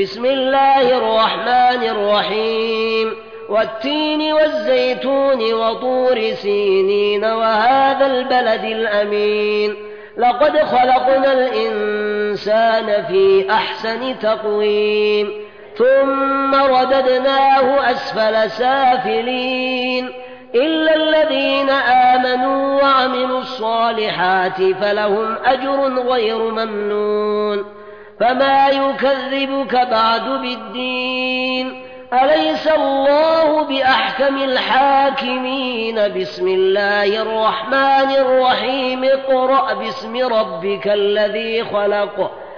بسم الله الرحمن الرحيم والتين والزيتون وطور سينين وهذا البلد الأمين لقد خلقنا الإنسان في أحسن تقويم ثم رددناه أسفل سافلين إلا الذين آمنوا وعملوا الصالحات فلهم أجر غير ممنون فما يكذبك بعد بالدين أليس الله بأحكم الحاكمين بسم الله الرحمن الرحيم اقرأ باسم ربك الذي خلق